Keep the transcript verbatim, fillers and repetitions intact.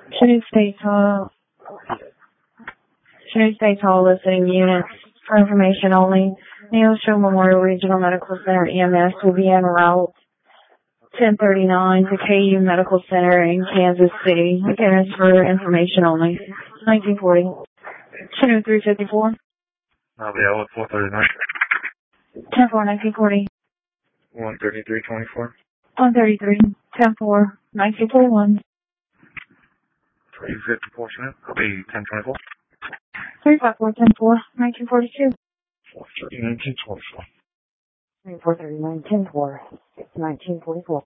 Shade States Hall. Shade States Hall listening units for information only. Neosho Memorial Regional Medical Center E M S will be en route ten thirty-nine to K U Medical Center in Kansas City. Again, it's for information only. nineteen forty. Chinook three fifty-four. I'll be out with four thirty-nine. ten four, nineteen forty. one thirty-three twenty-four. one thirty-three, ten four, nineteen forty-one. three fifty-four, Chinook. I'll be ten twenty-four. three five four, ten four, nineteen forty-two. four thirty, nineteen twenty-four. four thirty-nine, ten four, nineteen forty-four.